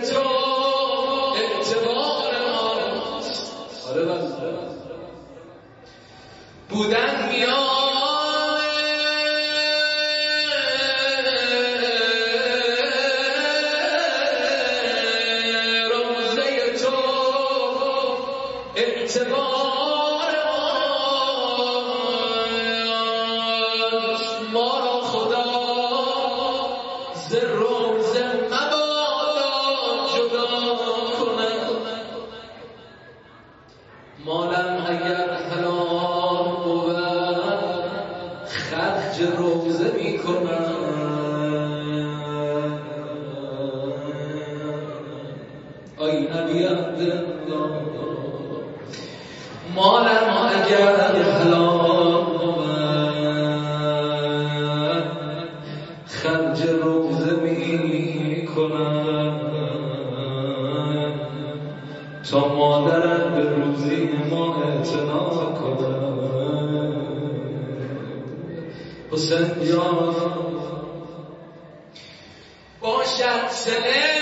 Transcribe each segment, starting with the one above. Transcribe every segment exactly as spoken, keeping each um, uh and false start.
تو اعتبار ماست. آره بله بودن میان روزه تو اعتبار ماست. ما را خدا ز روزه مبادا جدا کند. مالم اگر حلال بود خرج روزه می کنم. آی نبی عبدالله مالم اگر حلال بود خرج روزه می کنم تا مادرم به روزی ما اعتنا کنم. حسین جان باشد سله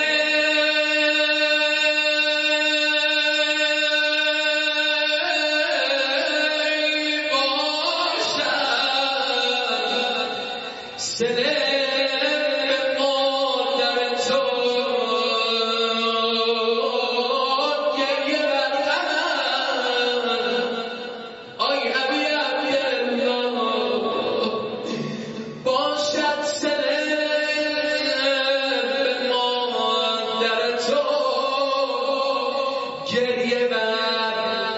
گریه بر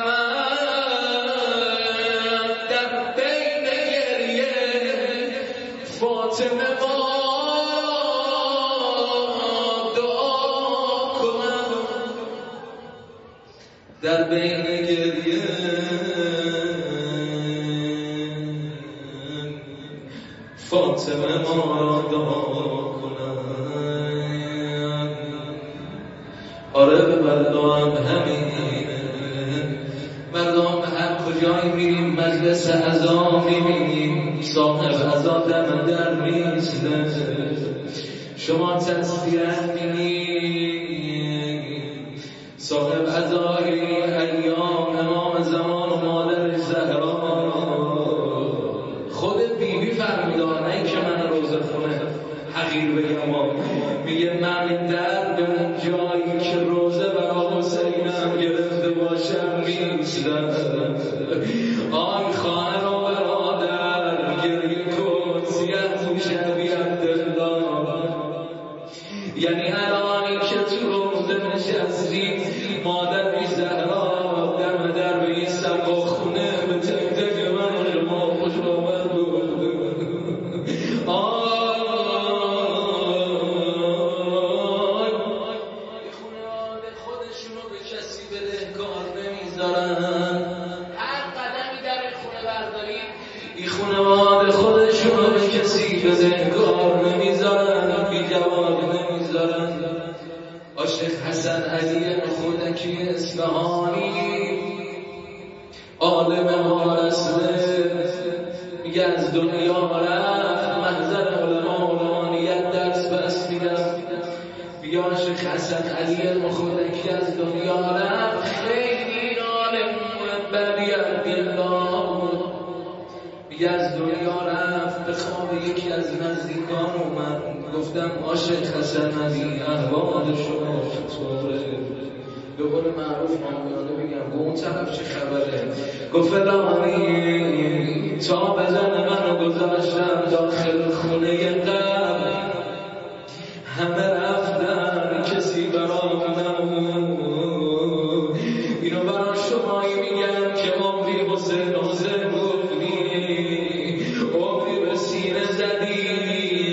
قمر در بین گریه فاطمه ما دعا کنم. در بین گریه فاطمه ما دعا کنم. آره به مردم همین مردم هر کجایی میریم مجلس عزا میبینیم صاحب عزا دم در میسته. شما تصویرت میبینید صاحب عزای ایام امام زمان و مادر زهرا خود بیبی فرمودن نه که من روزه خونه حقیر بگم میگه من در به اون جایی که روزه برا حسینم گرفته باشم میستم. آی خواهر و برادر گریه کن سیه شبی عبدالله. یعنی الانی که تو روزه نشستی مادر زهرا دم در بیستم با خونه به تک تک من شما خوش آمد بود. خانواده خودشونو به کسی بدهکار نمیذارن بی جواب نمیذارن. عاشق حسن علی خودکی اصفهانی عالم ما رسله میگه از دنیا رفت محضر علما علمانیت درس بس میدم. میگه عاشق حسن علی خودکی از دنیا رفت خیلی عالم بلی عبدالله از دنیا رفت. به خواب یکی از نزدیکان اومد گفتم عاشق حسن علی احوال شما چطوره؟ به قول معروف مامیانه بگم به اون طرف چه خبره؟ گفت فلانی تا بدن منو گذاشتم داخل خونه قبل همه رفتن کسی برام نمون. اینو برا شمایی میگم که عمری حسین حسین گفتی عمری به سینه زدی.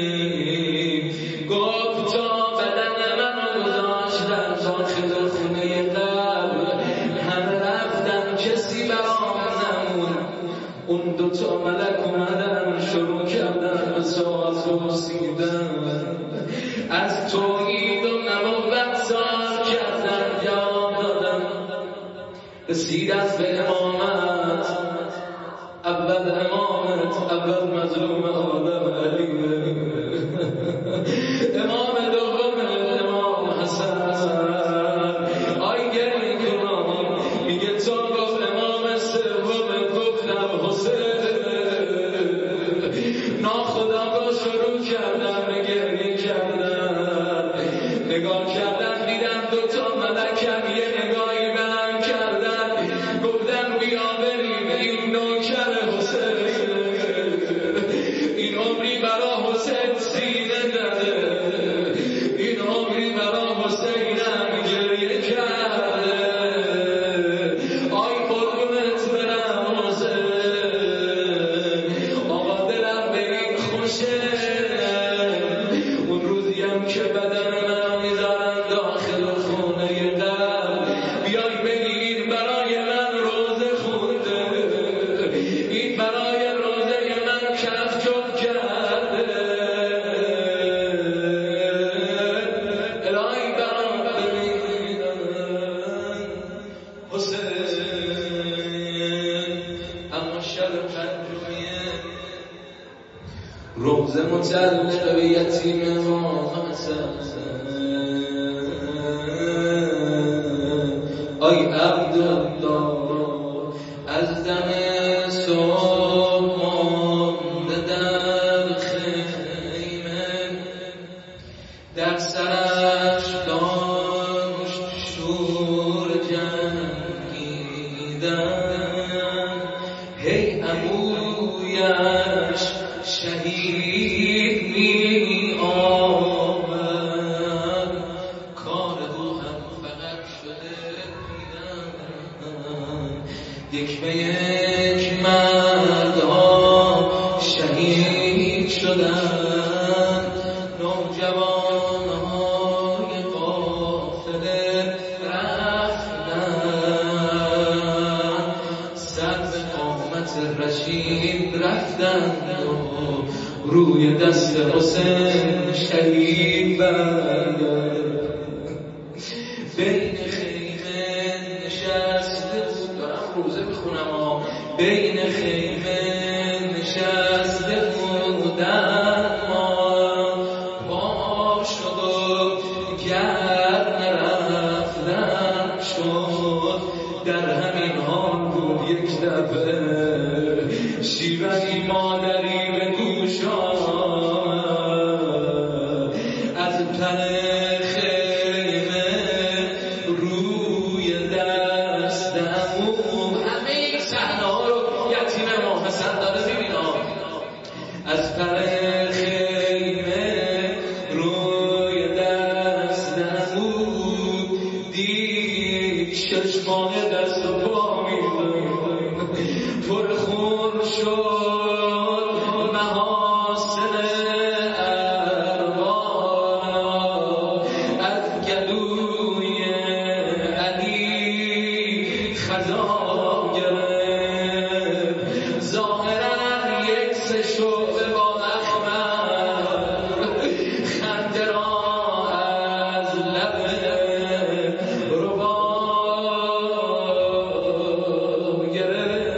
گفت تا بدن منو گذاشتن داخل خونه قبل همه رفتن کسی برام نمون. اون دوتا ملک اومدن شروع کردن به سوال پرسیدن از توحید و نبوت سوال کردن جواب دادن. رسید از به امامت اول امامت اول مظلوم آدم علی امام دوم امام حسن کردن دیدم دوتا ملکم یه نگاهی به هم کردن گفتن بیا بریم این نوکر حسین این عمری برا حسین سینه داده این عمری برا حسینم گریه کرده آی قربونت برم حسین آقا دلم به این خوشه اون روزیم که بدن منو میذارن داخل خونه قلب بیای بگی این برای من روزه خونده این برای روزه من کف جب کرده الهی برام ببینن حسین اما شب پنجمیه روزه متعلق به یتیم ما آی عبدالله از دم صبح مانده در خیمه در سرش داشت شور جنگیدن هی عمویش شهید می آمد کار او هم فقط شده دیدن یک به یک مردها شهید شدن نوجوانهای قافله رفتن سر به قامت رشید رفتن روی دست حسین شهید بردن بین خیمه نشسته بود دارم روزه میخونم ها بین خیمه نشسته بودن ما با شد و گرد نرفتن شد در همین حال بود یک دفعه شیوهی مادری به گوش آمد از تن خیمه روی دست عمو همه این صحنه ها رو یتیم ما حسن داره میبینه از تن خیمه روی دست عمو دید چشمان دست و پا پر خون شد محاسن ارباب از گلوی علی خزا گرفت ظاهرا یک سه شعبه با احمد خنده را از لب رباب گرفت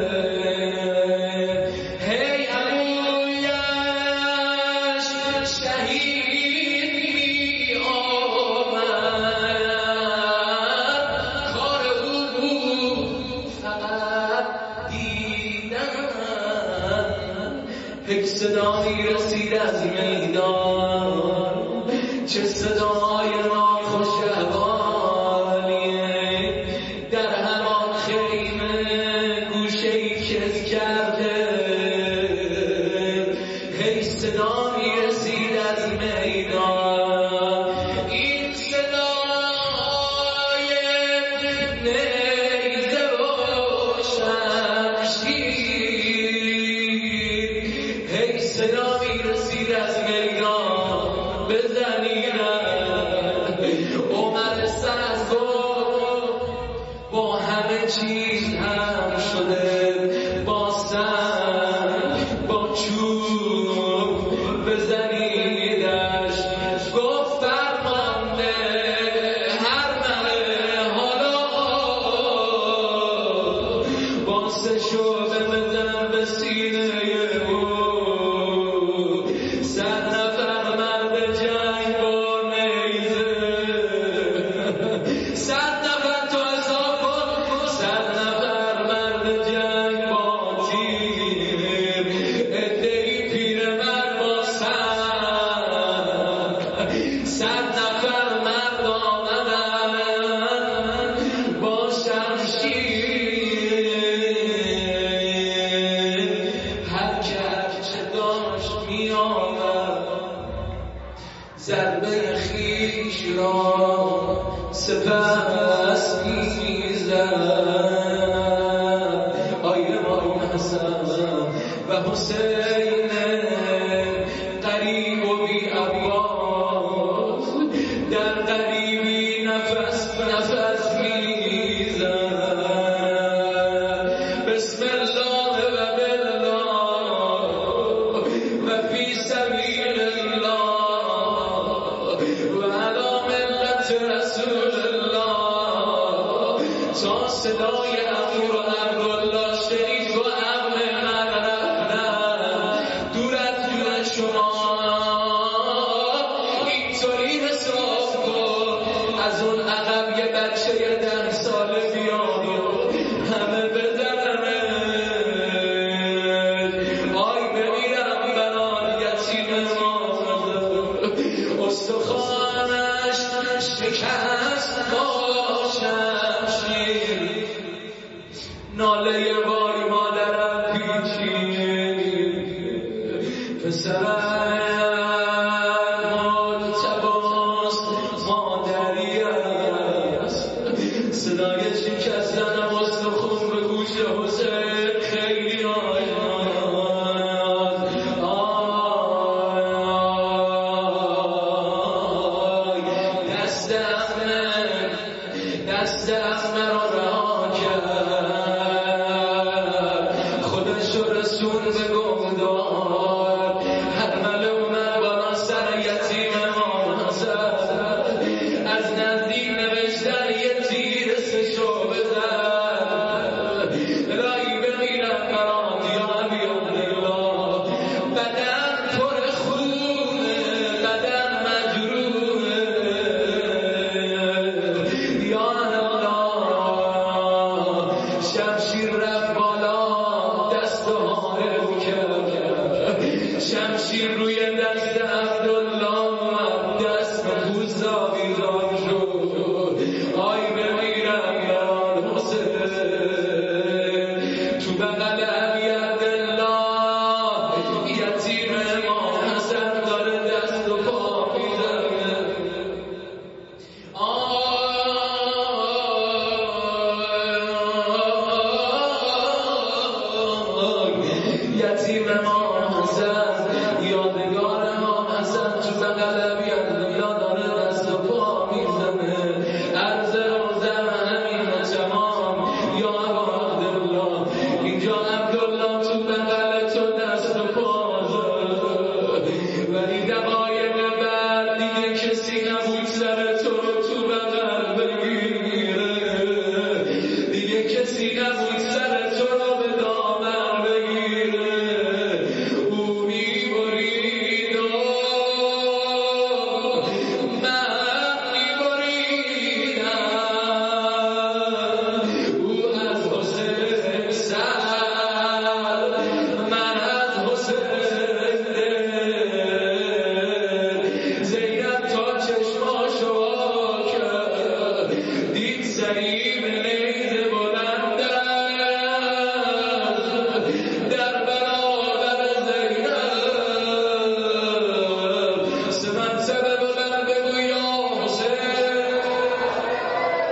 یک صدایی رسید از میدان چه صدای ناخوش احوالیه در همان خیمه گوشه‌ای کز کرده هی صدایی رسید از میدان این صدای نیزه و شمشیر صدایی رسید از میدان بزنیدن سپس میزد آی امام حسن و حسین قریب و بی عباس در قریبی نفس نفس میزد بسم الله و بالله و فی سبیل الله و علی ملت رسول الله تا صدای امر و امرالله شنید و امر من رفتن دور از دور شما اینطوری حساب کن از اون عقب یه بچه یه ده ساله بیاد و همه بدنمه آی بمیرم بران یتیم مادر استخوانش شکست باشم شیر ناله باری مادرم پیچید پسرم مجتباست مادری است صدای شکستنم استخون به گوش حسین خیلی آیاد آی دست امن دست امن را رها کرد خودش رو رسون به گمدار هر ملومن با سر یتیم ما نزد از نزدیک